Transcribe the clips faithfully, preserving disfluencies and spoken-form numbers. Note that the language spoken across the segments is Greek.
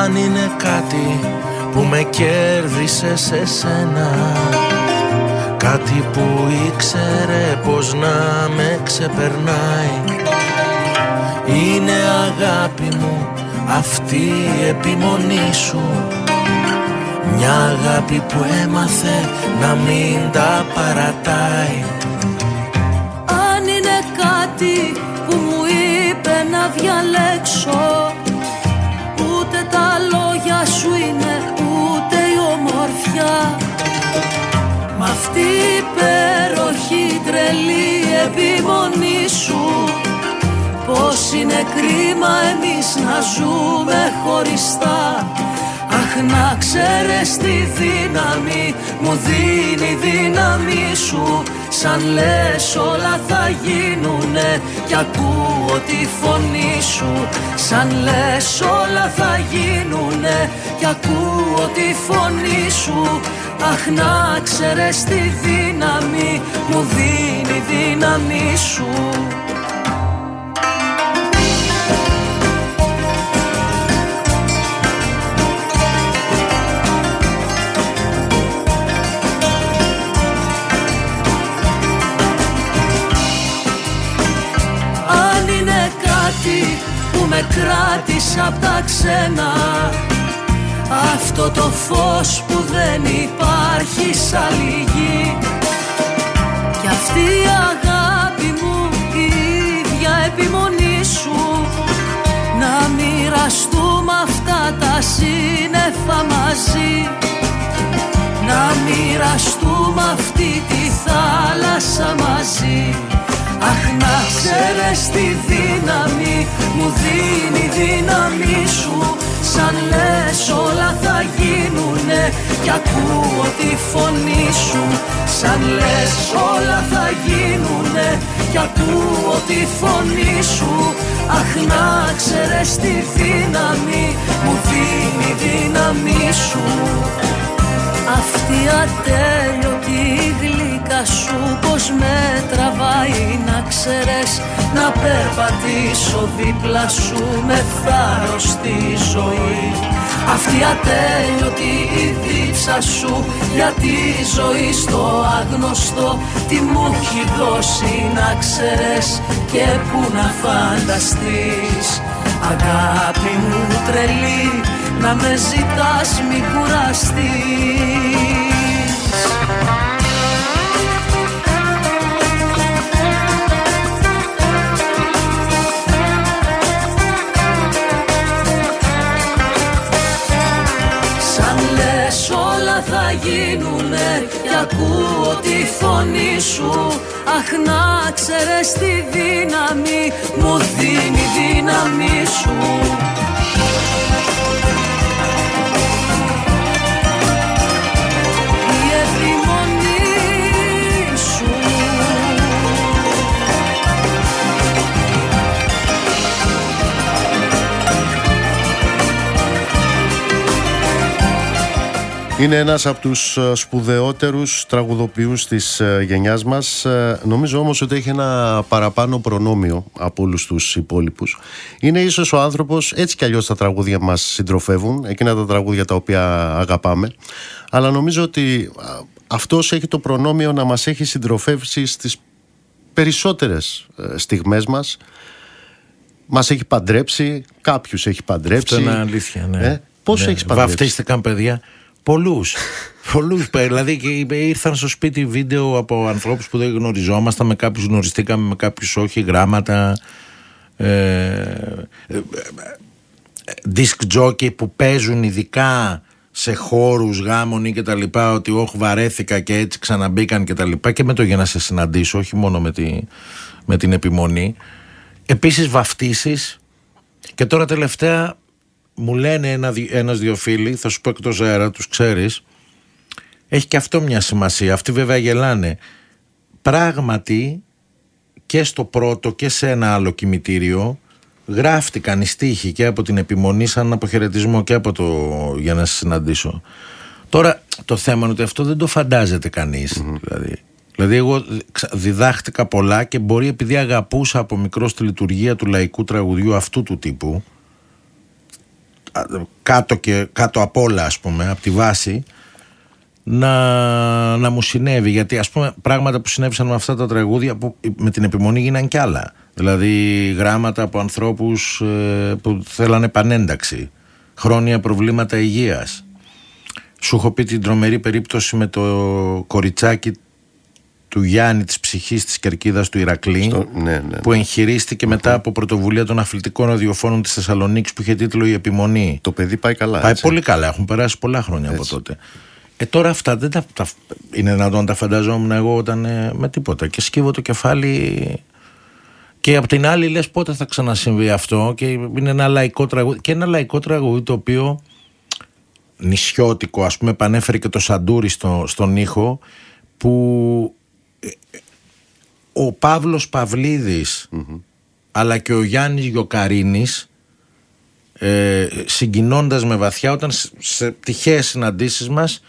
Αν είναι κάτι που με κέρδισε σε σένα, κάτι που ήξερε πως να με ξεπερνάει, είναι αγάπη μου αυτή η επιμονή σου. Μια αγάπη που έμαθε να μην τα παρατάει. Αν είναι κάτι που μου είπε να διαλέξω, ούτε τα λόγια σου είναι, ούτε η ομορφιά. Μ' αυτή η υπέροχη τρελή επιμονή σου, πως είναι κρίμα εμείς να ζούμε χωριστά. Αχ, να ξέρεις τη δύναμη μου δίνει η δύναμη σου. Σαν λες όλα θα γίνουνε κι ακούω τη φωνή σου. Σαν λες όλα θα γίνουνε κι ακούω τη φωνή σου. Αχ, να ξέρεις τη δύναμη μου δίνει η δύναμη σου. Που με κράτησε απ' τα ξένα, αυτό το φως που δεν υπάρχει σ' άλλη γη. Κι αυτή η αγάπη μου, η ίδια επιμονή σου, να μοιραστούμε αυτά τα σύννεφα μαζί, να μοιραστούμε αυτή τη θάλασσα μαζί. Αχ, να ξέρεις τη δύναμη μου δίνει η δύναμη σου. Σαν λες όλα θα γίνουνε κι ακούω τη φωνή σου. Σαν λες όλα θα γίνουνε κι ακούω τη φωνή σου. Αχ, να ξέρεις τη δύναμη μου δίνει η δύναμη σου. Αυτή ατέλειωτη γλύκα σου πως με τραβάει, να ξέρεις, να περπατήσω δίπλα σου με θάρρος στη ζωή. Αυτή ατέλειωτη η δίψα σου για τη ζωή στο άγνωστο, τι μου έχει δώσει να ξέρεις και που να φανταστείς. Αγάπη μου τρελή, να με ζητάς μη κουραστείς. Σαν λες όλα θα γίνουνε κι ακούω τη φωνή σου. Αχ, να ξέρεις τη δύναμη μου δίνει η δύναμη σου. Είναι ένας από τους σπουδαιότερους τραγουδοποιούς της γενιάς μας. Νομίζω όμως ότι έχει ένα παραπάνω προνόμιο από όλους τους υπόλοιπους. Είναι ίσως ο άνθρωπος, έτσι κι αλλιώς τα τραγούδια μας συντροφεύουν, εκείνα τα τραγούδια τα οποία αγαπάμε, αλλά νομίζω ότι αυτός έχει το προνόμιο να μας έχει συντροφεύσει στις περισσότερες στιγμές μας. Μας έχει παντρέψει, κάποιους έχει παντρέψει. Αυτό είναι αλήθεια, ναι. Ε, πώς ναι. έχεις παντρέψει? Βαφτίστηκαν παιδιά. Πολλούς. Πολλούς. Δηλαδή ήρθαν στο σπίτι βίντεο από ανθρώπους που δεν γνωριζόμασταν, με κάποιους γνωριστήκαμε, με κάποιους όχι, γράμματα. Disc jockey που παίζουν ειδικά σε χώρους γάμων ή και τα λοιπά, ότι όχι βαρέθηκα και έτσι ξαναμπήκαν και τα λοιπά, και με το για να σε συναντήσω, όχι μόνο με, τη, με την επιμονή. Επίσης βαφτίσεις. Και τώρα τελευταία μου λένε ένα, ένας δύο φίλοι, θα σου πω εκτός αέρα, τους ξέρεις, έχει και αυτό μια σημασία. Αυτοί βέβαια γελάνε. Πράγματι και στο πρώτο και σε ένα άλλο κημητήριο γράφτηκαν οι στίχοι και από την επιμονή σαν αποχαιρετισμό και από το για να σε συναντήσω. Τώρα το θέμα είναι ότι αυτό δεν το φαντάζεται κανείς. Mm-hmm. Δηλαδή. δηλαδή εγώ διδάχτηκα πολλά και μπορεί, επειδή αγαπούσα από μικρό τη λειτουργία του λαϊκού τραγουδιού αυτού του τύπου, κάτω, και, κάτω απ' όλα, ας πούμε, από τη βάση, να, να μου συνέβη. Γιατί, ας πούμε, πράγματα που συνέβησαν με αυτά τα τραγούδια, που με την επιμονή γίναν κι άλλα. Δηλαδή γράμματα από ανθρώπους ε, που θέλανε επανένταξη, χρόνια προβλήματα υγείας. Σου έχω πει την τρομερή περίπτωση με το κοριτσάκι του Γιάννη της ψυχής της Κερκίδας του Ηρακλή, Στο, ναι, ναι, ναι. που εγχειρίστηκε mm-hmm. μετά από πρωτοβουλία των αθλητικών ραδιοφώνων της Θεσσαλονίκης, που είχε τίτλο «Η Επιμονή». Το παιδί πάει καλά. Πάει έτσι. πολύ καλά, έχουν περάσει πολλά χρόνια έτσι. Από τότε. Ε, τώρα αυτά δεν τα, τα, είναι δυνατόν να τα φανταζόμουν εγώ όταν ε, με τίποτα. Και σκύβω το κεφάλι. Και απ' την άλλη λες πότε θα ξανασυμβεί αυτό. Και είναι ένα λαϊκό τραγούδι. Και ένα λαϊκό τραγούδι το οποίο νησιώτικο, ας πούμε, επανέφερε και το Σαντούρι στο, στον ήχο, που ο Παύλος Παυλίδης mm-hmm. αλλά και ο Γιάννης Γιοκαρίνης, ε, συγκινώντας με βαθιά, όταν σε τυχαίες συναντήσεις μας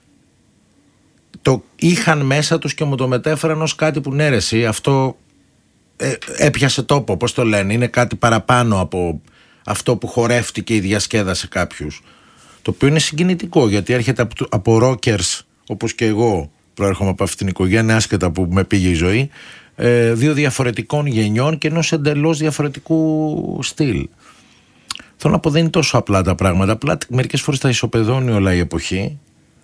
το είχαν μέσα τους και μου το μετέφεραν ως κάτι που ναι ρε εσύ, αυτό ε, έπιασε τόπο, πώς το λένε, είναι κάτι παραπάνω από αυτό που χορεύτηκε ή διασκέδασε κάποιους, το οποίο είναι συγκινητικό, γιατί έρχεται από, από rockers όπως και εγώ προέρχομαι από αυτήν την οικογένεια, άσχετα που με πήγε η ζωή, ε, δύο διαφορετικών γενιών και ενός εντελώς διαφορετικού στυλ. Θέλω να πω, δεν είναι τόσο απλά τα πράγματα, απλά μερικές φορές τα ισοπεδώνει όλα η εποχή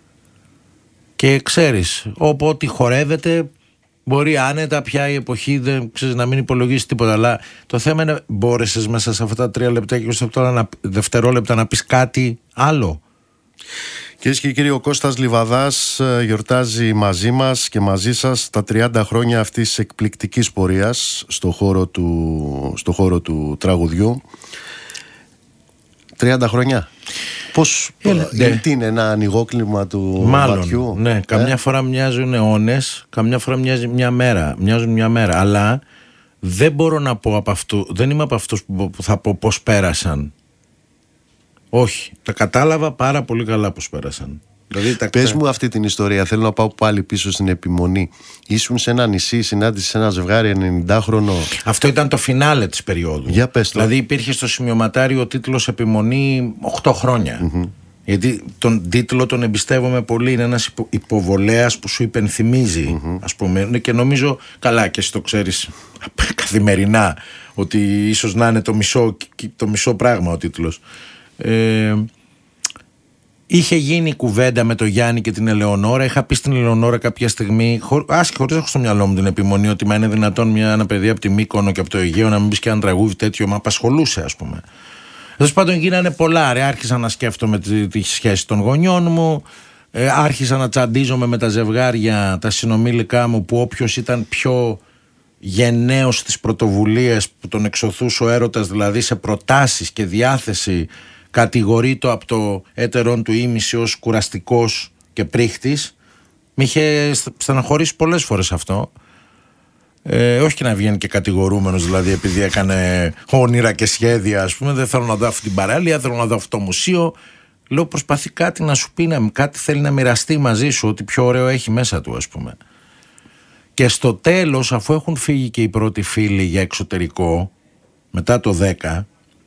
και ξέρεις, όποτε χορεύεται μπορεί άνετα πια η εποχή, δεν ξέρεις, να μην υπολογίσει τίποτα, αλλά το θέμα είναι, μπόρεσες μέσα σε αυτά τα τρία λεπτά και είκοσι δευτερόλεπτα να πεις κάτι άλλο. Κυρίες και κύριοι, ο Κώστας Λιβαδάς γιορτάζει μαζί μας και μαζί σας τα τριάντα χρόνια αυτής της εκπληκτικής πορείας στο χώρο του, στο χώρο του τραγουδιού. τριάντα χρόνια. Πώς, Έλα, είναι, ναι. τι είναι, ένα ανοιγόκλημα του Μάλλον, ματιού? ναι, ε? καμιά φορά μοιάζουν αιώνες, καμιά φορά μοιάζει μια μέρα, μοιάζουν μια μέρα, αλλά δεν μπορώ να πω από αυτού, δεν είμαι από αυτούς που, που θα πω πώς πέρασαν. Όχι, τα κατάλαβα πάρα πολύ καλά πώς πέρασαν. Δηλαδή, τα Πες ξέ... μου αυτή την ιστορία, θέλω να πάω πάλι πίσω στην επιμονή. Ήσουν σε ένα νησί, συνάντησες ένα ζευγάρι ενενηντάχρονο. Αυτό ήταν το φινάλε της περίοδου. Για πες το. Δηλαδή υπήρχε στο σημειωματάριο ο τίτλος Επιμονή οκτώ χρόνια. Mm-hmm. Γιατί τον τίτλο τον εμπιστεύομαι πολύ, είναι ένας υπο, υποβολέας που σου υπενθυμίζει, mm-hmm. ας πούμε, και νομίζω, καλά και εσύ το ξέρεις καθημερινά, ότι ίσως να είναι το μισό, το μισό πράγμα ο τίτλος. Ε, είχε γίνει κουβέντα με τον Γιάννη και την Ελεονόρα. Είχα πει στην Ελεονόρα κάποια στιγμή, χω, άσχη, χωρίς να έχω στο μυαλό μου την επιμονή, ότι μα είναι δυνατόν μια, ένα παιδί από τη Μύκονο και από το Αιγαίο να μην πει και ένα τραγούδι τέτοιο, μα απασχολούσε, ας πούμε. Τέλος πάντων γίνανε πολλά. Ρε, άρχισα να σκέφτομαι τη, τη σχέση των γονιών μου. Ε, άρχισα να τσαντίζομαι με τα ζευγάρια, τα συνομήλικά μου, που όποιος ήταν πιο γενναίος στις πρωτοβουλίες που τον εξωθούσε ο έρωτας, δηλαδή σε προτάσεις και διάθεση, κατηγορείτο από το έτερον του ήμιση ως κουραστικός και πρίχτης. Μ' είχε στεναχωρήσει πολλές φορές αυτό. Ε, όχι και να βγαίνει και κατηγορούμενος, δηλαδή επειδή έκανε όνειρα και σχέδια, ας πούμε. Δεν θέλω να δω αυτή την παράλια, θέλω να δω αυτό το μουσείο. Λέω, προσπαθεί κάτι να σου πει, να, κάτι θέλει να μοιραστεί μαζί σου, ότι πιο ωραίο έχει μέσα του, ας πούμε. Και στο τέλος, αφού έχουν φύγει και οι πρώτοι φίλοι για εξωτερικό, μετά το δέκα,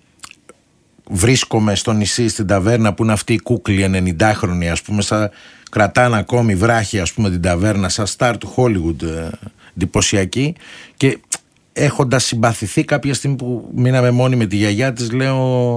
βρίσκομαι στο νησί, στην ταβέρνα που είναι αυτή η κούκλη ενενηντάχρονη, ας πούμε, σαν, κρατάνε ακόμη βράχη, ας πούμε, την ταβέρνα, σαν στάρ του Hollywood, ε, εντυπωσιακή, και έχοντας συμπαθηθεί κάποια στιγμή που μείναμε μόνοι με τη γιαγιά της, λέω,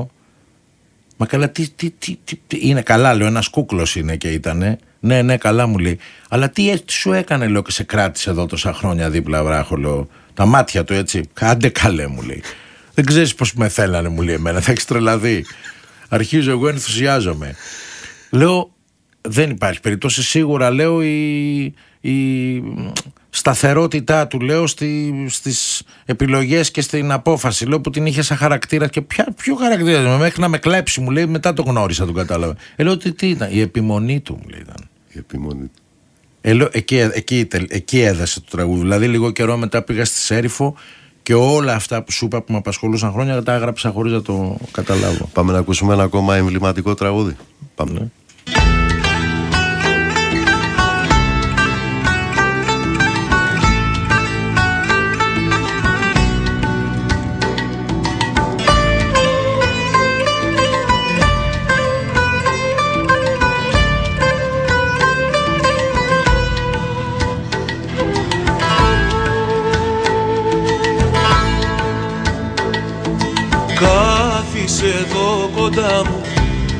μα καλά, τι, τι, τι, τι, τι είναι καλά, λέω, ένας κούκλος είναι και ήτανε. Ναι, ναι, καλά, μου λέει. Αλλά τι έτσι σου έκανε, λέω, και σε κράτησε εδώ τόσα χρόνια δίπλα, βράχο, λέω. Τα μάτια του, έτσι. Κάντε καλέ, μου λέει. Δεν ξέρεις πως με θέλανε, μου λέει εμένα. Θα έχεις τρελαθεί. Αρχίζω εγώ, ενθουσιάζομαι. Λέω, δεν υπάρχει περίπτωση. Σίγουρα, λέω, η, η σταθερότητά του, λέω, στη, στις επιλογές και στην απόφαση, λέω, που την είχε σαν χαρακτήρα. Και ποια, ποιο χαρακτήρα, μέχρι να με κλέψει, μου λέει, μετά το γνώρισα, τον κατάλαβα. Ε, λέω, τι, τι ήταν, η επιμονή του, μου λέει, ήταν. Η επιμονή του. Ε, λέω, εκεί, εκεί, εκεί έδεσε το τραγούδι. Δηλαδή, λίγο καιρό μετά πήγα στη Σέριφο και όλα αυτά που σου είπα που με απασχολούσαν χρόνια τα έγραψα χωρίς να το καταλάβω. Πάμε να ακούσουμε ένα ακόμα εμβληματικό τραγούδι. Πάμε. Ναι.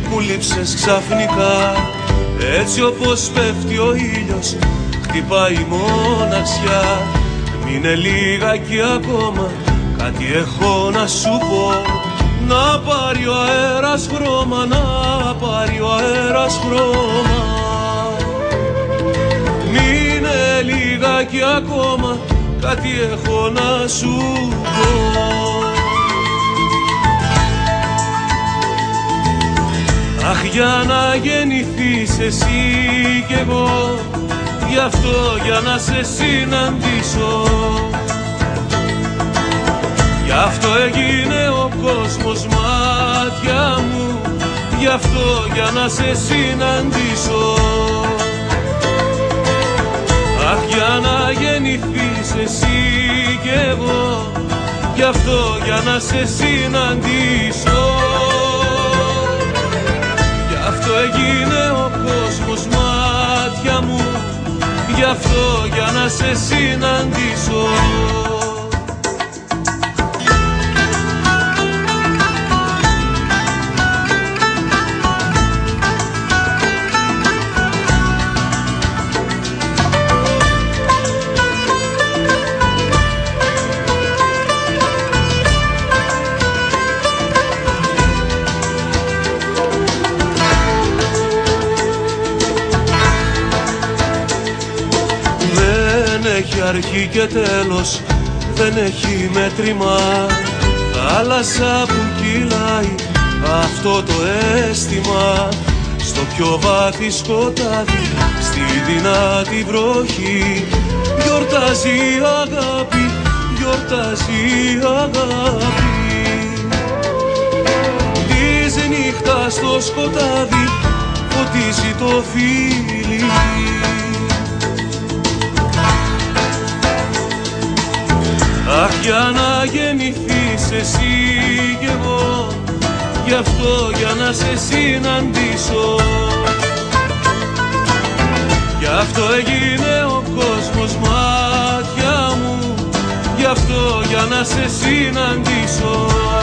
που λείψες ξαφνικά. Έτσι όπως πέφτει ο ήλιος χτυπάει η μοναξιά. Μείνε λίγακι ακόμα, κάτι έχω να σου πω. Να πάρει ο αέρας χρώμα, να πάρει ο αέρας χρώμα. Μείνε λίγακι ακόμα, κάτι έχω να σου πω. Αχ, για να γεννηθείς εσύ κι εγώ, γι' αυτό για να σε συναντήσω. Γι' αυτό έγινε ο κόσμος μάτια μου, γι' αυτό για να σε συναντήσω. Αχ, για να γεννηθείς εσύ κι εγώ, γι' αυτό για να σε συναντήσω. Γι' αυτό έγινε ο κόσμος μάτια μου, γι' αυτό για να σε συναντήσω. Αρχή και τέλος, δεν έχει μέτρημα. Θάλασσα που κυλάει αυτό το αίσθημα. Στο πιο βάθη σκοτάδι, στη δυνατή βροχή, γιορτάζει η αγάπη, γιορτάζει η αγάπη. Της νύχτας στο σκοτάδι φωτίζει το φίλι. Αχ, για να γεννηθείς εσύ κι εγώ, γι' αυτό για να σε συναντήσω. Γι' αυτό έγινε ο κόσμος μάτια μου, γι' αυτό για να σε συναντήσω.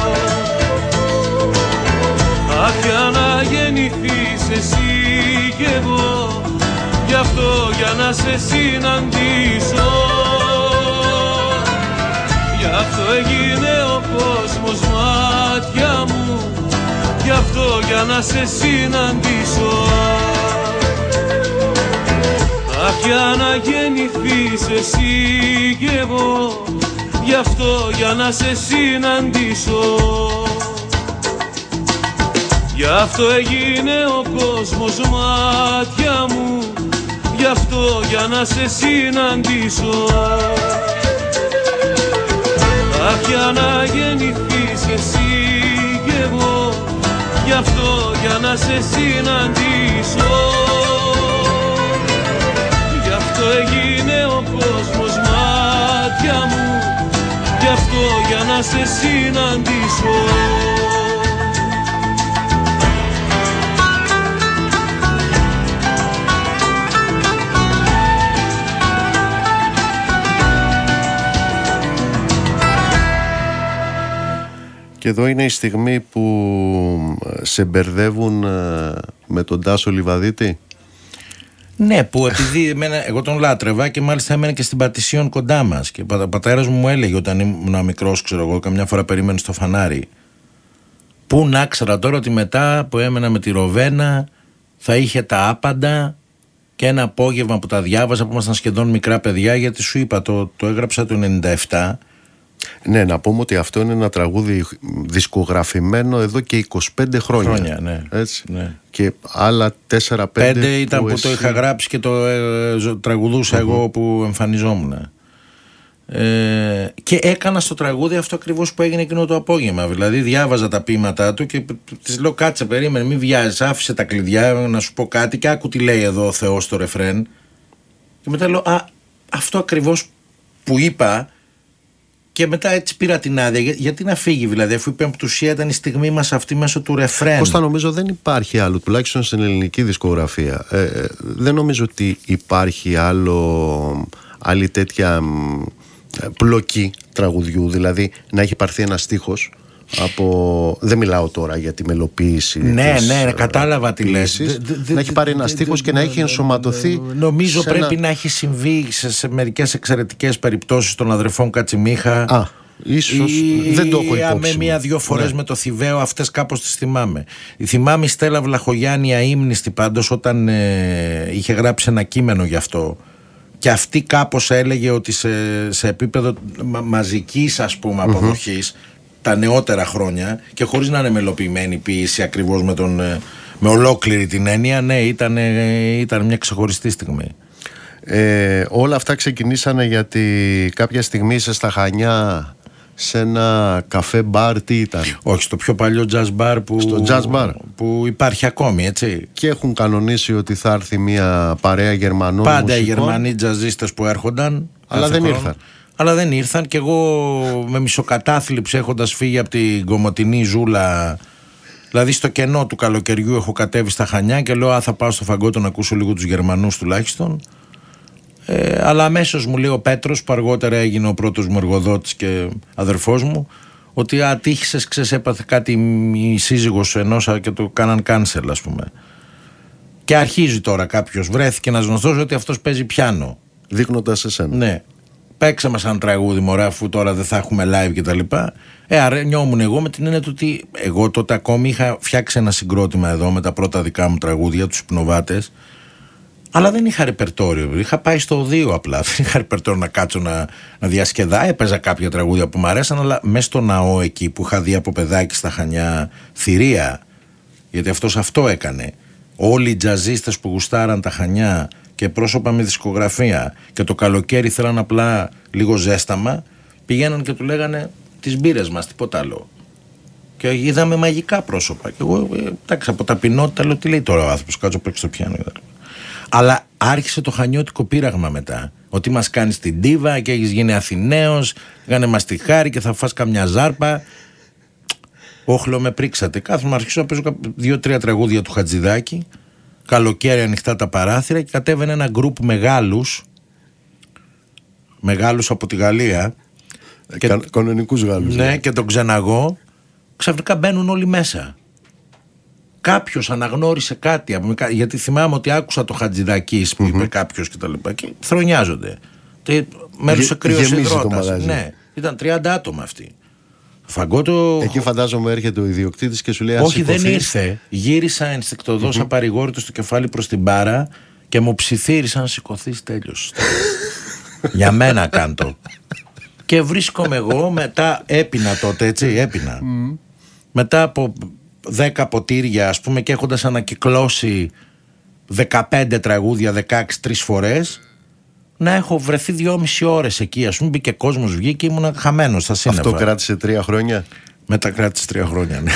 Αχ, για να γεννηθείς εσύ κι εγώ, γι' αυτό για να σε συναντήσω. Γι' αυτό έγινε ο κόσμος μάτια μου, γι' αυτό για να σε συναντήσω. Αχ, για να γεννηθείς εσύ κι εγώ, γι' αυτό για να σε συναντήσω. Γι' αυτό έγινε ο κόσμος μάτια μου, γι' αυτό για να σε συναντήσω. Αχ, για να γεννηθείς εσύ κι εγώ, γι' αυτό για να σε συναντήσω. Γι' αυτό έγινε ο κόσμος μάτια μου, γι' αυτό για να σε συναντήσω. Και εδώ είναι η στιγμή που σε μπερδεύουν με τον Τάσο Λιβαδίτη. Ναι, που επειδή εμένα, εγώ τον λάτρευα και μάλιστα έμενε και στην Πατησίων κοντά μας. Και ο πατέρας μου μου έλεγε όταν ήμουν μικρός, ξέρω εγώ, καμιά φορά περίμενε στο φανάρι. Πού να ξέρα τώρα ότι μετά που έμενα με τη Ροβένα θα είχε τα άπαντα και ένα απόγευμα που τα διάβαζα, που ήμασταν σχεδόν μικρά παιδιά, γιατί σου είπα, το, το έγραψα το ενενήντα επτά. Ναι, να πούμε ότι αυτό είναι ένα τραγούδι δισκογραφημένο εδώ και είκοσι πέντε χρόνια. Χρόνια, ναι. Έτσι. Ναι. Και άλλα τέσσερα πέντε. Πέντε ήταν που, που εσύ... το είχα γράψει και το ε, τραγουδούσα mm-hmm. εγώ που εμφανιζόμουν. Ε, και έκανα στο τραγούδι αυτό ακριβώς που έγινε εκείνο το απόγευμα. Δηλαδή διάβαζα τα ποίηματά του και της λέω κάτσε, περίμενε, μην βιάζεις, άφησε τα κλειδιά να σου πω κάτι και άκου τι λέει εδώ ο Θεός στο ρεφρέν. Και μετά λέω α, αυτό ακριβώς που είπα. Και μετά έτσι πήρα την άδεια. Για, γιατί να φύγει, δηλαδή, αφού η πεμπτουσία ήταν η στιγμή μας αυτή μέσω του ρεφρέν. Κώστα, νομίζω δεν υπάρχει άλλο, τουλάχιστον στην ελληνική δισκογραφία. Ε, ε, δεν νομίζω ότι υπάρχει άλλο, άλλη τέτοια ε, πλοκή τραγουδιού. Δηλαδή να έχει πάρθει ένα στίχος από... Δεν μιλάω τώρα για τη μελοποίηση. Ναι, της, ναι, κατάλαβα τι λες. Να έχει πάρει ένα στίχος και να έχει ενσωματωθεί. Νομίζω πρέπει ένα... να έχει συμβεί σε, σε μερικές εξαιρετικές περιπτώσεις των αδερφών Κατσιμίχα. Α, ίσως ή, δεν το έχω υπόψη. Με μία-δυο φορές ναι. με το Θηβαίο, αυτές κάπως τις θυμάμαι. Θυμάμαι η Στέλλα Βλαχογιάννη αείμνηστη πάντως όταν ε, είχε γράψει ένα κείμενο γι' αυτό. Και αυτή κάπως έλεγε ότι σε, σε επίπεδο μα, μαζικής ας πούμε αποδοχής mm-hmm. τα νεότερα χρόνια και χωρίς να είναι μελοποιημένη ποίηση ακριβώς με, τον, με ολόκληρη την έννοια, ναι, ήταν, ήταν μια ξεχωριστή στιγμή. Ε, όλα αυτά ξεκινήσανε γιατί κάποια στιγμή είσαι στα Χανιά σε ένα καφέ μπαρ, τι ήταν? Όχι, στο πιο παλιό jazz bar που, στο jazz bar. που υπάρχει ακόμη, έτσι. Και έχουν κανονίσει ότι θα έρθει μια παρέα Γερμανών πάντα μουσικών. Οι Γερμανοί τζαζίστες που έρχονταν. Αλλά δεν χρόνο. ήρθαν. Αλλά δεν ήρθαν και εγώ με μισοκατάθλιψη έχοντας φύγει από την κομμωτινή ζούλα. Δηλαδή στο κενό του καλοκαιριού έχω κατέβει στα Χανιά και λέω α, θα πάω στο Φαγκότο να ακούσω λίγο τους Γερμανούς τουλάχιστον. Ε, αλλά αμέσως μου λέει ο Πέτρος που αργότερα έγινε ο πρώτος μου εργοδότης και αδερφός μου ότι ατύχησες, ξέρεις, έπαθε κάτι η σύζυγος ενός και το κάναν cancel ας πούμε. Και αρχίζει τώρα κάποιος, βρέθηκε ένας γνωστός ότι αυτός παίζει πιάνο. Δείχνοντας εσένα. Ναι. Παίξε μας ένα τραγούδι μωρέ αφού τώρα δεν θα έχουμε live και τα λοιπά. Ε, αρνιόμουν εγώ με την έννοια του ότι εγώ τότε ακόμη είχα φτιάξει ένα συγκρότημα εδώ με τα πρώτα δικά μου τραγούδια, τους Υπνοβάτες. Αλλά δεν είχα ρεπερτόριο. Είχα πάει στο οδείο απλά. Δεν είχα ρεπερτόριο να κάτσω να, να διασκεδά. Έπαιζα κάποια τραγούδια που μου αρέσαν, αλλά μέσα στο ναό εκεί που είχα δει από παιδάκι στα Χανιά θηρία. Γιατί αυτός αυτό έκανε. Όλοι οι τζαζίστες που γουστάραν τα Χανιά και πρόσωπα με δισκογραφία και το καλοκαίρι θέλαν απλά λίγο ζέσταμα, πηγαίναν και του λέγανε τις μπύρες μας, τίποτα άλλο. Και είδαμε μαγικά πρόσωπα. Και εγώ, εντάξει, από ταπεινότητα λέω τι λέει τώρα ο άνθρωπος, κάτσω παίξω στο πιάνο. Αλλά άρχισε το χανιώτικο πείραγμα μετά. Ότι μας κάνεις την ντίβα και έχεις γίνει Αθηναίος, κάνε μας τη χάρη και θα φας καμιά ζάρπα. Όχλο με πρίξατε. Κάθομαι να αρχίσω να παίζω δύο-τρία τραγούδια του Χατζηδάκη. Καλοκαίρι ανοιχτά τα παράθυρα και κατέβαινε ένα γκρουπ μεγάλους. Μεγάλους από τη Γαλλία. Ε, κα, κανονικούς Γάλλους. Ναι, ναι, και τον ξεναγώ. Ξαφνικά μπαίνουν όλοι μέσα. Κάποιος αναγνώρισε κάτι, γιατί θυμάμαι ότι άκουσα το Χατζηδακής που mm-hmm. είπε κάποιος και τα λοιπά και θρονιάζονται. Μέρωσε κρύος υδρότας. Ναι, ήταν τριάντα άτομα αυτοί. Φαγκότο... Εκεί φαντάζομαι έρχεται ο ιδιοκτήτης και σου λέει όχι δεν ήρθε, γύρισα ενστικτωδώς mm-hmm. απαρηγόρητος το κεφάλι προς την μπάρα και μου ψιθύρισαν να σηκωθείς, τέλειος. Για μένα κάντο. Και βρίσκομαι εγώ μετά, έπινα τότε έτσι, έπινα. Mm. Μετά από δέκα ποτήρια ας πούμε και έχοντας ανακυκλώσει δεκαπέντε τραγούδια, δεκαέξι τρεις φορές, να έχω βρεθεί δυόμιση ώρες εκεί ας πούμε, μπήκε κόσμος, βγήκε, ήμουν χαμένος στα σύννεφα. Αυτό κράτησε τρία χρόνια. Μετά κράτησε τρία χρόνια, ναι.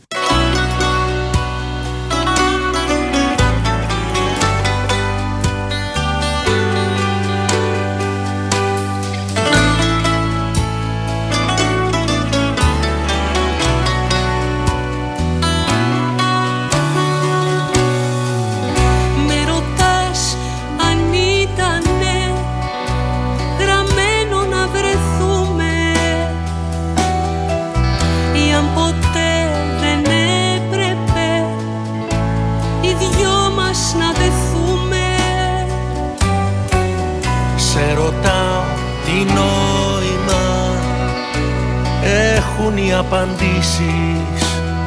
Οι απαντήσεις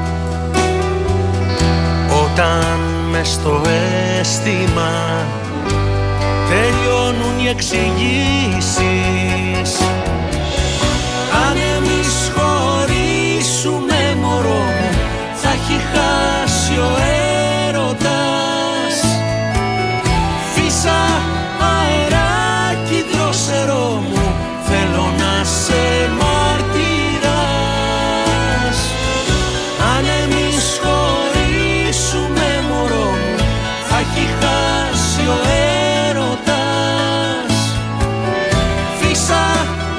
όταν μες στο αίσθημα τελειώνουν οι εξηγήσεις. Αν εμείς χωρίσουμε μωρό μου θα έχει χάσει ο έρωτας. Φύσα αεράκι δρόσερό μου, θέλω να σε ο έρωτας. Φύσα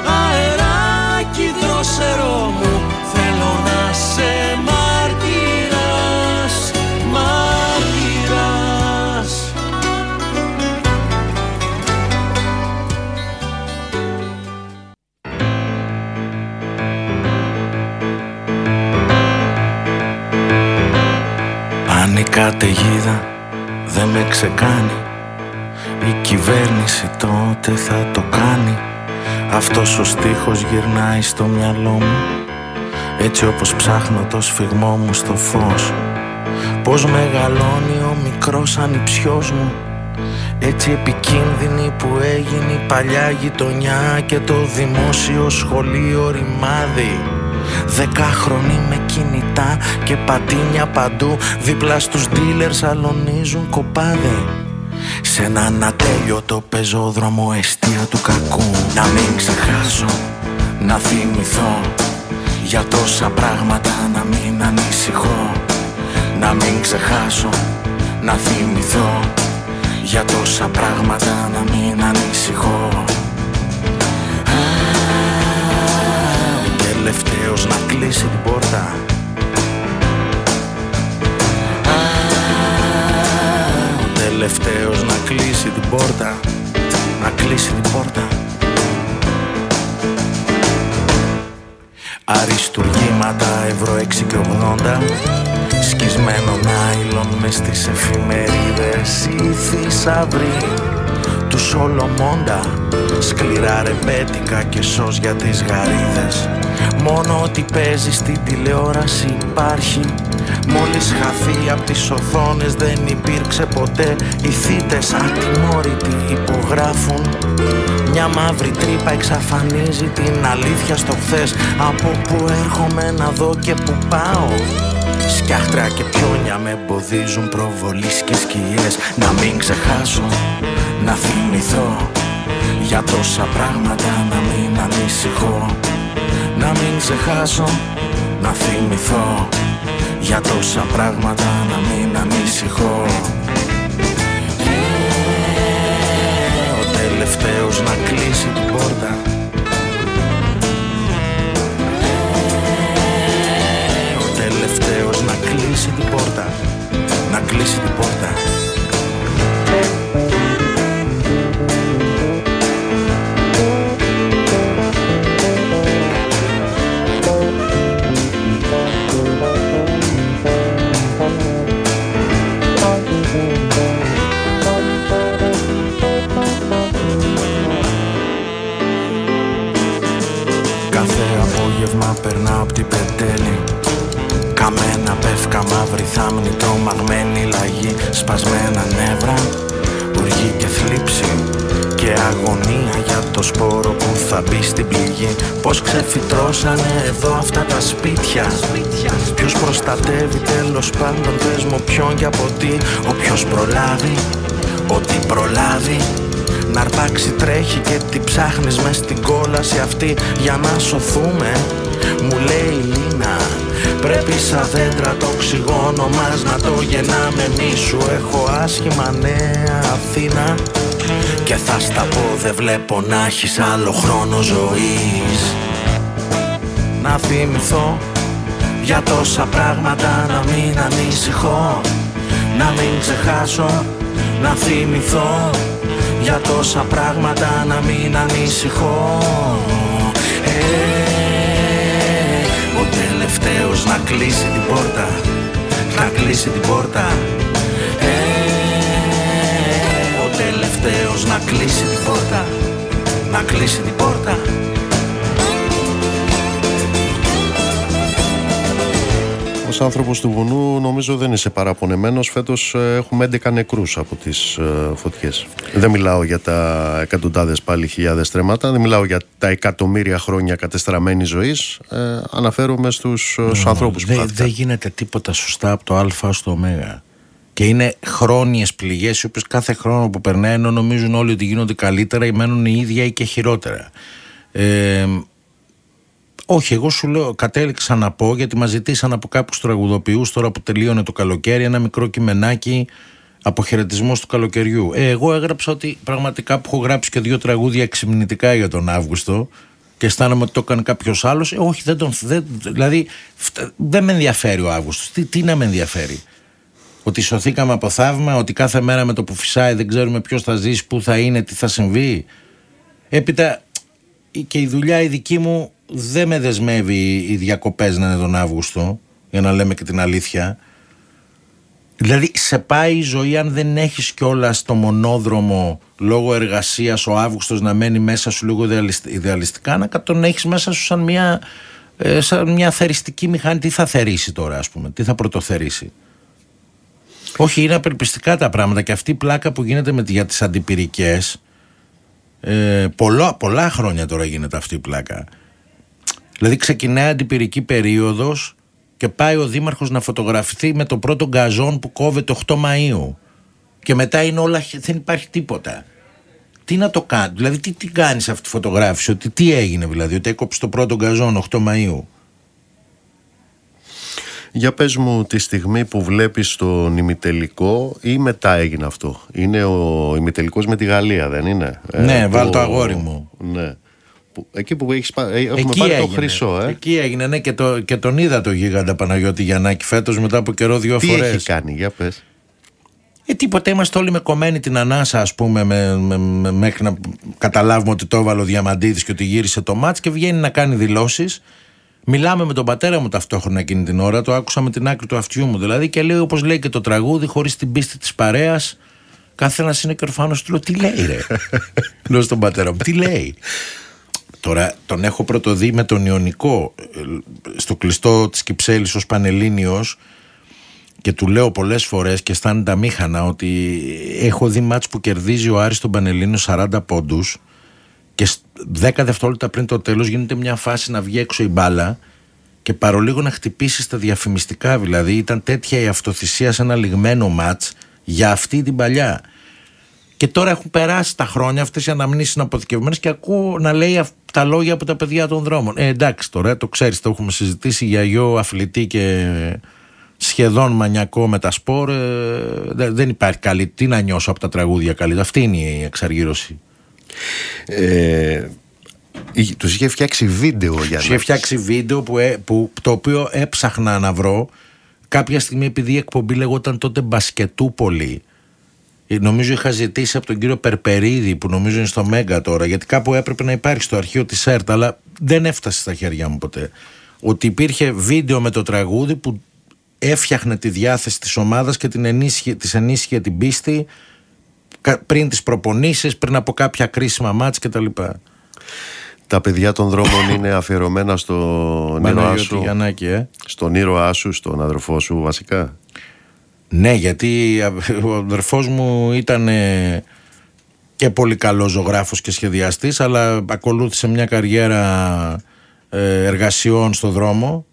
Αν η καταιγίδα δεν με ξεκάνει, η κυβέρνηση τότε θα το κάνει. Αυτός ο στίχος γυρνάει στο μυαλό μου, έτσι όπως ψάχνω το σφιγμό μου στο φως. Πως μεγαλώνει ο μικρός ανιψιός μου, έτσι επικίνδυνη που έγινε η παλιά γειτονιά και το δημόσιο σχολείο ρημάδι. Δεκάχρονοι με κινητά και πατίνια παντού, δίπλα στους ντίλερς αλωνίζουν κοπάδι. Σ' έναν ατέλειωτο πεζόδρομο εστία του κακού. Να μην ξεχάσω, να θυμηθώ, για τόσα πράγματα να μην ανησυχώ. Να μην ξεχάσω, να θυμηθώ, για τόσα πράγματα να μην ανησυχώ. Α, ο τελευταίος να κλείσει την πόρτα. Α, ο τελευταίος να κλείσει την πόρτα. Να κλείσει την πόρτα. Αριστουργήματα ευρώ έξι και ογδόντα, σκισμένο νάιλον μες στις εφημερίδες. Οι θησαυροί του Σολομώντα, σκληρά ρεμπέτικα και σως για τις γαρίδες. Μόνο ότι παίζει στην τηλεόραση υπάρχει, μόλις χαθεί απ' τις οθόνες δεν υπήρξε ποτέ. Οι θύτες ατιμόρυτοι υπογράφουν, μια μαύρη τρύπα εξαφανίζει την αλήθεια στο χθες. Από που έρχομαι να δω και που πάω, σκιάχτρα και πιόνια με εμποδίζουν, προβολής και σκιές. Να μην ξεχάσω, να θυμηθώ, για τόσα πράγματα να μην ανησυχώ. Να μην ξεχάσω, να θυμηθώ, για τόσα πράγματα να μην ανησυχώ. Ο τελευταίος να κλείσει την πόρτα. Ο τελευταίος να κλείσει την πόρτα. Να κλείσει την πόρτα. Περνάω απ' την πετέλη, καμένα πεύκα, μαύρη θάμνη, τρομαγμένη λαγή, σπασμένα νεύρα, οργή και θλίψη και αγωνία για το σπόρο που θα μπει στην πληγή. Πως ξεφυτρώσανε εδώ αυτά τα σπίτια, ποιος προστατεύει τέλος πάντων, πες μου ποιον και από τι. Όποιος προλάβει, ό,τι προλάβει, να αρπάξει τρέχει και τι ψάχνεις μες στην κόλαση αυτή για να σωθούμε. Μου λέει η Λίνα, πρέπει σαν δέντρα το οξυγόνο μας να το γεννάμε. Μη σου έχω άσχημα νέα Αθήνα, και θα στα πω δεν βλέπω να έχεις άλλο χρόνο ζωής. Να θυμηθώ, για τόσα πράγματα να μην ανησυχώ. Να μην ξεχάσω, να θυμηθώ, για τόσα πράγματα να μην ανησυχώ. ε, Ο τελευταίος να κλείσει την πόρτα. Να κλείσει την πόρτα. ε, Ο τελευταίος να κλείσει την πόρτα. Να κλείσει την πόρτα. Ως άνθρωπος του βουνού νομίζω δεν είσαι παραπονεμένος. Φέτος έχουμε έντεκα νεκρούς από τις φωτιές. Δεν μιλάω για τα εκατοντάδες πάλι χιλιάδες τρέματα, δεν μιλάω για τα εκατομμύρια χρόνια κατεστραμμένης ζωής. Ε, αναφέρομαι στους no, ανθρώπους που χάθηκαν. Δεν γίνεται τίποτα σωστά από το Α στο Ω. Και είναι χρόνιες πληγές, οι οποίες κάθε χρόνο που περνάει, ενώ νομίζουν όλοι ότι γίνονται καλύτερα, μένουν οι ίδια ή και χειρότερα. Ε, Όχι, εγώ σου λέω, κατέληξα να πω, γιατί μας ζητήσαν από κάποιους τραγουδοποιούς τώρα που τελείωνε το καλοκαίρι ένα μικρό κειμενάκι αποχαιρετισμός του καλοκαιριού. Ε, εγώ έγραψα ότι πραγματικά που έχω γράψει και δύο τραγούδια εξυμνητικά για τον Αύγουστο και αισθάνομαι ότι το έκανε κάποιος άλλος. Ε, όχι, δεν τον, δεν, δηλαδή δεν με ενδιαφέρει ο Αύγουστος. Τι, τι να με ενδιαφέρει. Ότι σωθήκαμε από θαύμα, ότι κάθε μέρα με το που φυσάει δεν ξέρουμε ποιος θα ζήσει, πού θα είναι, τι θα συμβεί. Έπειτα και η δουλειά η δική μου δεν με δεσμεύει οι διακοπές να είναι τον Αύγουστο, για να λέμε και την αλήθεια. Δηλαδή σε πάει η ζωή αν δεν έχεις κιόλας το μονόδρομο λόγω εργασίας ο Αύγουστος να μένει μέσα σου λίγο ιδεαλιστικά, να τον έχεις μέσα σου σαν μια, ε, σαν μια θεριστική μηχανή. Τι θα θερήσει τώρα, ας πούμε, τι θα πρωτοθερήσει? Όχι, είναι απελπιστικά τα πράγματα. Και αυτή η πλάκα που γίνεται με, για τις αντιπυρικές, ε, πολλά, πολλά χρόνια τώρα γίνεται αυτή η πλάκα. Δηλαδή ξεκινάει αντιπυρική περίοδος και πάει ο δήμαρχος να φωτογραφηθεί με το πρώτο γκαζόν που κόβεται οκτώ Μαΐου και μετά είναι όλα, δεν υπάρχει τίποτα. Τι να το κάνει, δηλαδή τι, τι κάνεις αυτή τη φωτογράφηση, ότι τι έγινε δηλαδή, ότι έκοψε το πρώτο γκαζόν οκτώ Μαΐου? Για πες μου τη στιγμή που βλέπεις τον ημιτελικό ή μετά έγινε αυτό? Είναι ο ημιτελικός με τη Γαλλία, δεν είναι? Ναι, ε, βάλ' το το αγόρι μου. Ναι. Εκεί που έχεις, έχουμε εκεί πάρει έγινε, το χρυσό, ε. Εκεί έγινε, ναι, και, το, και τον είδα το γίγαντα Παναγιώτη Γιαννάκη φέτος μετά από καιρό δύο τι φορές. Τι έχει κάνει, για πες. Ε, τίποτα, είμαστε όλοι με κομμένη την ανάσα, ας πούμε, με, με, με, μέχρι να καταλάβουμε ότι το έβαλε ο Διαμαντίδης και ότι γύρισε το μάτς και βγαίνει να κάνει δηλώσεις. Μιλάμε με τον πατέρα μου ταυτόχρονα εκείνη την ώρα, το άκουσα με την άκρη του αυτιού μου δηλαδή, και λέει, όπως λέει και το τραγούδι, χωρίς την πίστη της παρέας, καθένας είναι και ορφάνος του. Λέω, τι λέει ρε? Λέω στον πατέρα μου, τι λέει? Τώρα τον έχω πρωτοδεί με τον Ιωνικό στο κλειστό της Κυψέλης ως Πανελλήνιος και του λέω πολλές φορές και αισθάνεται αμήχανα ότι έχω δει μάτς που κερδίζει ο Άρης τον Πανελλήνιο σαράντα πόντους και δέκα δευτερόλεπτα πριν το τέλος γίνεται μια φάση να βγει έξω η μπάλα και παρολίγο να χτυπήσει στα διαφημιστικά. Δηλαδή ήταν τέτοια η αυτοθυσία σε ένα λιγμένο μάτς για αυτή την παλιά. Και τώρα έχουν περάσει τα χρόνια, αυτές οι αναμνήσεις είναι αποθηκευμένες και ακούω να λέει τα λόγια από τα παιδιά των δρόμων. Ε, εντάξει τώρα, το ξέρεις, το έχουμε συζητήσει για γιο αθλητή και σχεδόν μανιακό με τα σπορ. Ε, δεν υπάρχει καλή. Τι να νιώσω από τα τραγούδια καλή. Αυτή είναι η εξαργύρωση. Ε, τους είχε φτιάξει βίντεο για να... Τους είχε φτιάξει βίντεο που, ε, που, το οποίο έψαχνα να βρω κάποια στιγμή, επειδή η εκπομπή λεγόταν τότε Μπασκετούπολη. Νομίζω είχα ζητήσει από τον κύριο Περπερίδη, που νομίζω είναι στο Μέγκα τώρα, γιατί κάπου έπρεπε να υπάρχει στο αρχείο της ΕΡΤ, αλλά δεν έφτασε στα χέρια μου ποτέ. Ότι υπήρχε βίντεο με το τραγούδι που έφτιαχνε τη διάθεση της ομάδας και την ενίσχυε, της ενίσχυε την πίστη πριν τις προπονήσεις, πριν από κάποια κρίσιμα μάτς κτλ. Τα παιδιά των δρόμων είναι αφιερωμένα στον ήρωά σου, Γιαννάκη, ε? στον ήρωά σου, στον αδερφό σου βασικά. Ναι, γιατί ο αδερφός μου ήταν και πολύ καλός ζωγράφος και σχεδιαστής, αλλά ακολούθησε μια καριέρα εργασιών στο δρόμο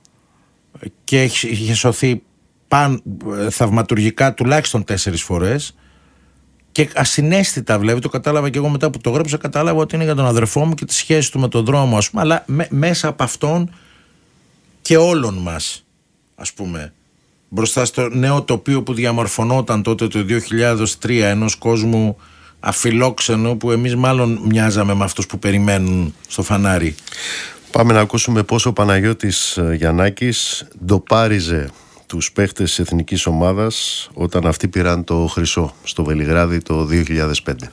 και είχε σωθεί παν, θαυματουργικά τουλάχιστον τέσσερις φορές και ασυναίσθητα, βλέπει, το κατάλαβα και εγώ μετά που το γράψα, κατάλαβα ότι είναι για τον αδερφό μου και τη σχέση του με τον δρόμο, ας πούμε, αλλά με, μέσα από αυτόν και όλων μας, ας πούμε, μπροστά στο νέο τοπίο που διαμορφωνόταν τότε το δύο χιλιάδες τρία, ενός κόσμου αφιλόξενου που εμείς μάλλον μοιάζαμε με αυτούς που περιμένουν στο φανάρι. Πάμε να ακούσουμε πώς ο Παναγιώτης Γιαννάκης ντοπάριζε τους παίχτες της εθνικής ομάδας όταν αυτοί πήραν το χρυσό στο Βελιγράδι το δύο χιλιάδες πέντε.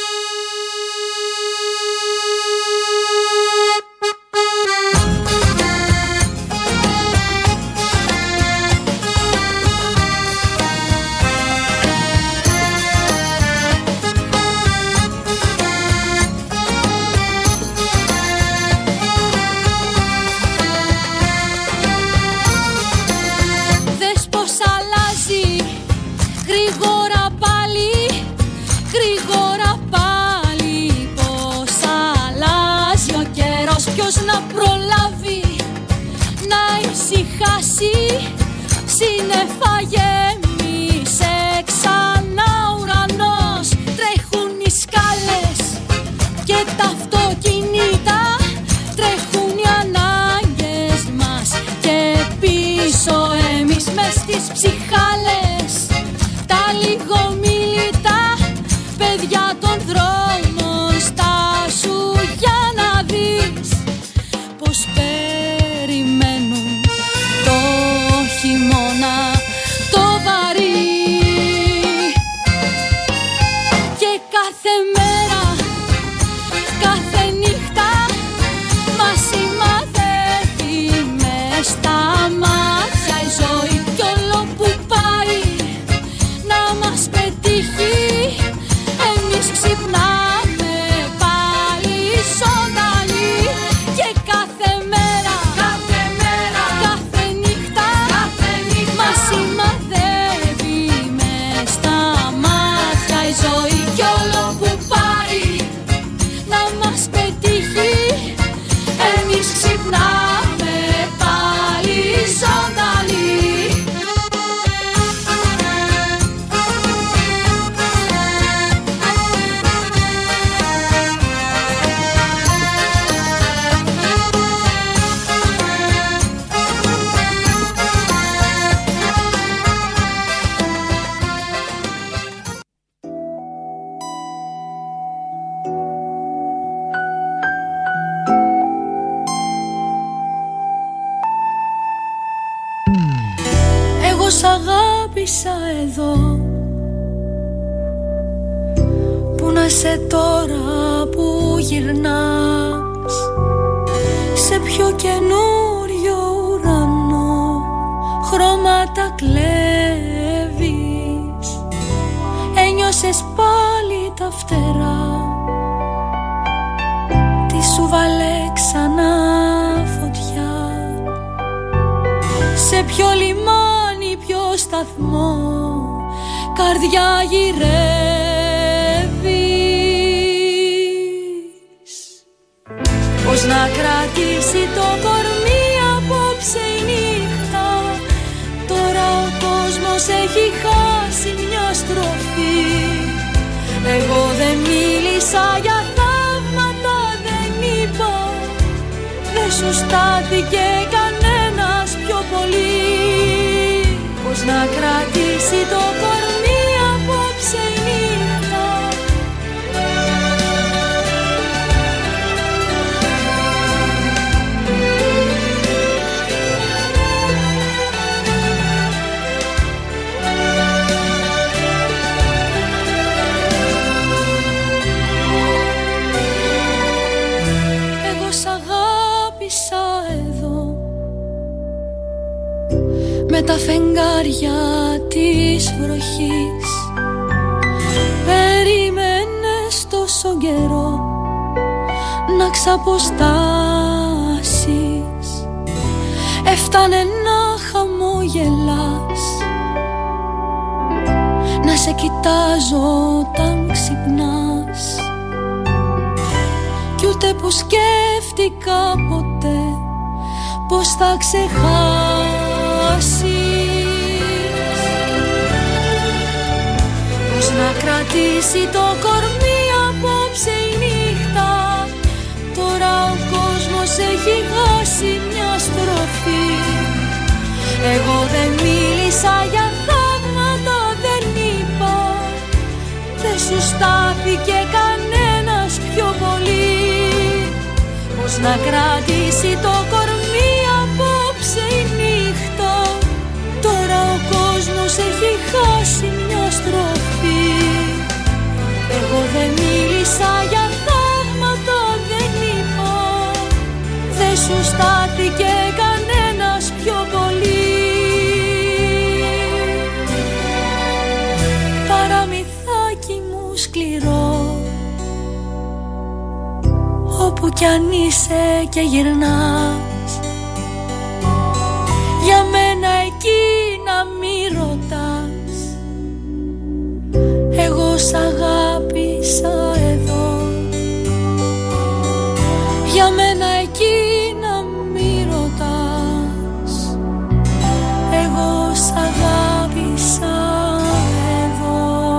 Σύννεφα γέμισε ξανά ουρανός, τρέχουν οι σκάλες και τα αυτοκίνητα, τρέχουν οι ανάγκες μας και πίσω εμείς μες στις ψυχάλες, τα λιγομίλητα παιδιά των δρόμων, στάσου για να δεις πως περιμένουν το χειμώνα, το εδώ. Πού να σε τώρα που γυρνάς, σε πιο καινούριο ουρανό χρώματα κλέβεις. Ένιωσες πάλι τα φτερά, τι σου βάλε ξανά φωτιά. Σε ποιο λιμάνι, ποιο σταθμό, καρδιά γυρεύεις. Πώς να κρατήσει το κορμί απόψε η νύχτα, τώρα ο κόσμος έχει χάσει μια στροφή. Εγώ δεν μίλησα για θαύματα, δεν είπα, δεν σου στάθηκε κανένας πιο πολύ. Πώς να κρατήσει το κορμί απόψε η νύχτα. Εγώ σ' αγάπησα εδώ, με τα φεγγάρια της βροχής. Περίμενες τόσο καιρό να ξαποστάσεις, έφτανε να χαμογελάς, να σε κοιτάζω όταν ξυπνάς. Κι ούτε που σκέφτηκα ποτέ πως θα ξεχάσεις. Πώς να κρατήσει το κορμί απόψε η νύχτα, τώρα ο κόσμος έχει χάσει μια στροφή. Εγώ δεν μίλησα για θαύματα, δεν είπα, δεν σου στάθηκε κανένας πιο πολύ. Πώς να κρατήσει το κορμί απόψε η νύχτα, τώρα ο κόσμος έχει χάσει μια στροφή. Εγώ δεν μίλησα για θαύματα, δεν είπα, δεν σου στάθηκε κανένας πιο πολύ. Παραμυθάκι μου σκληρό, όπου κι αν είσαι και γυρνάς, για μένα εκεί να μη ρωτάς. Εγώ σ' αγάπησα εδώ, για μένα εκεί να μη ρωτάς. Εγώ σ' αγάπησα εδώ.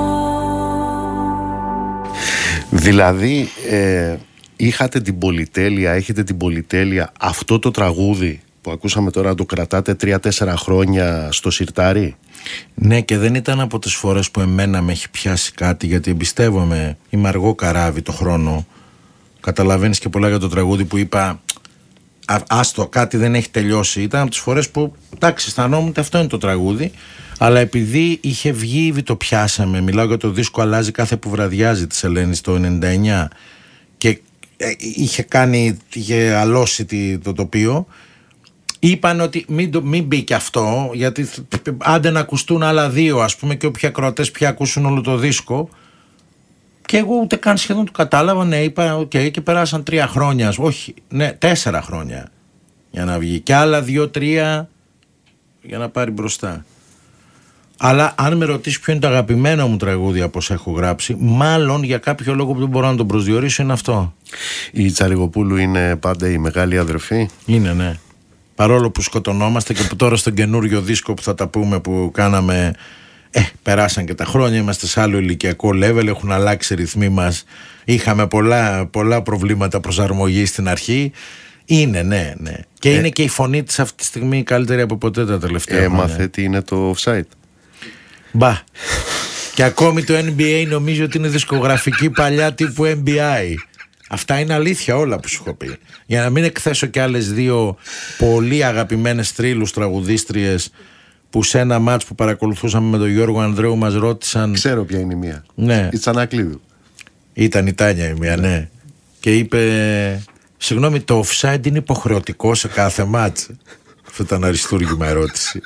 Δηλαδή ε, είχατε την πολυτέλεια, έχετε την πολυτέλεια αυτό το τραγούδι που ακούσαμε τώρα να το κρατάτε τρία-τέσσερα χρόνια στο σιρτάρι. Ναι, και δεν ήταν από τις φορές που εμένα με έχει πιάσει κάτι, γιατί εμπιστεύομαι, είμαι αργό καράβι το χρόνο. Καταλαβαίνεις και πολλά για το τραγούδι που είπα, α, άστο, κάτι δεν έχει τελειώσει. Ήταν από τις φορές που, εντάξει, αισθανόμουν ότι αυτό είναι το τραγούδι, αλλά επειδή είχε βγει ήδη το πιάσαμε, μιλάω για το δίσκο «Αλλάζει κάθε που βραδιάζει» της Ελένης το ενενήντα εννιά, και είχε κάνει, είχε αλώσει το τοπίο. Είπαν ότι μην, μην μπει και αυτό, γιατί άντε να ακουστούν άλλα δύο, ας πούμε, και όποιοι ακροατές πια ακούσουν όλο το δίσκο. Και εγώ ούτε καν σχεδόν το κατάλαβα. Ναι, είπα, οκ, okay, και περάσαν τρία χρόνια. Όχι, ναι, τέσσερα χρόνια για να βγει. Και άλλα δύο-τρία για να πάρει μπροστά. Αλλά αν με ρωτήσει ποιο είναι το αγαπημένο μου τραγούδι από όσα έχω γράψει, μάλλον για κάποιο λόγο που δεν μπορώ να τον προσδιορίσω είναι αυτό. Η Τσαριγοπούλου είναι πάντα η μεγάλη αδερφή. Είναι, ναι. Παρόλο που σκοτωνόμαστε και που τώρα στον καινούριο δίσκο που θα τα πούμε που κάναμε, ε, περάσαν και τα χρόνια, είμαστε σε άλλο ηλικιακό level, έχουν αλλάξει οι ρυθμοί μας, είχαμε πολλά, πολλά προβλήματα προσαρμογής στην αρχή. Είναι, ναι, ναι. Και ε, είναι και η φωνή της αυτή τη στιγμή καλύτερη από ποτέ τα τελευταία χρόνια. Έμαθε τι είναι το offside. Μπα. Και ακόμη το N B A νομίζω ότι είναι δισκογραφική παλιά τύπου N B I. Αυτά είναι αλήθεια όλα που σου έχω πει. Για να μην εκθέσω και άλλες δύο πολύ αγαπημένες θρύλους τραγουδίστριες που σε ένα μάτς που παρακολουθούσαμε με τον Γιώργο Ανδρέου μας ρώτησαν. Ξέρω ποια είναι η μία. Ναι. Η Τσανακλείδου. Ήταν η Τάνια η μία, ναι. ναι. Και είπε, συγγνώμη, το offside είναι υποχρεωτικό σε κάθε μάτς? Αυτό ήταν αριστούργημα ερώτηση.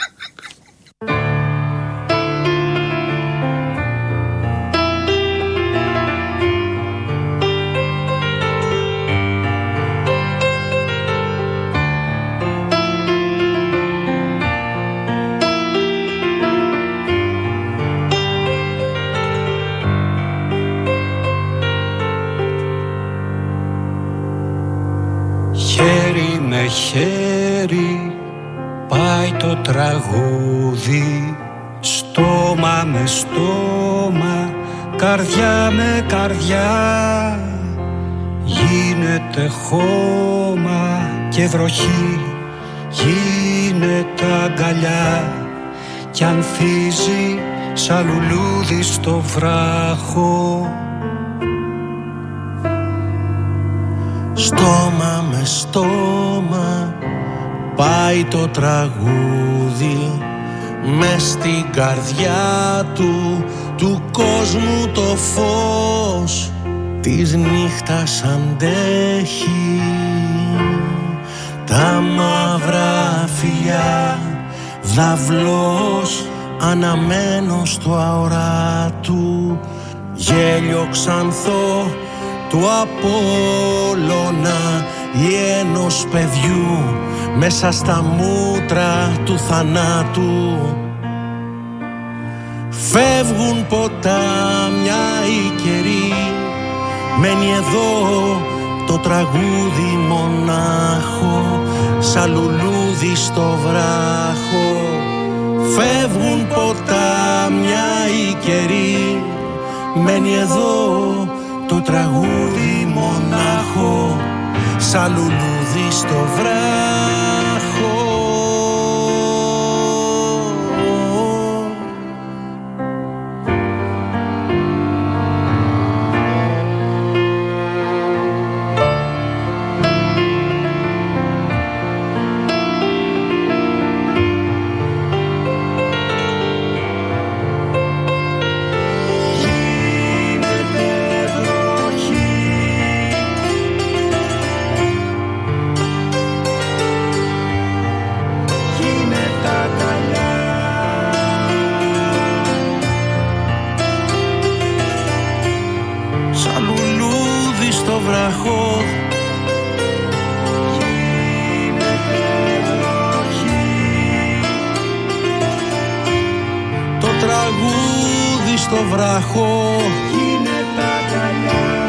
Χέρι με χέρι πάει το τραγούδι, στόμα με στόμα, καρδιά με καρδιά. Γίνεται χώμα και βροχή, γίνεται αγκαλιά, κι ανθίζει σαν λουλούδι στο βράχο. Στόμα με στόμα πάει το τραγούδι, μες στην καρδιά του, του κόσμου το φως της νύχτας αντέχει. Τα μαύρα φιλιά, δαυλός αναμένος του αοράτου, γέλιο ξανθό του Απόλλωνα ή ενός παιδιού μέσα στα μούτρα του θανάτου. Φεύγουν ποτάμια οι καιροί, μένει εδώ το τραγούδι μονάχο, σαν λουλούδι στο βράχο. Φεύγουν ποτάμια οι καιροί, μένει εδώ το τραγούδι μονάχο, σαν λουλούδι στο βράχο. Το τραγούδι στο βράχο, γίνεται αγκαλιά.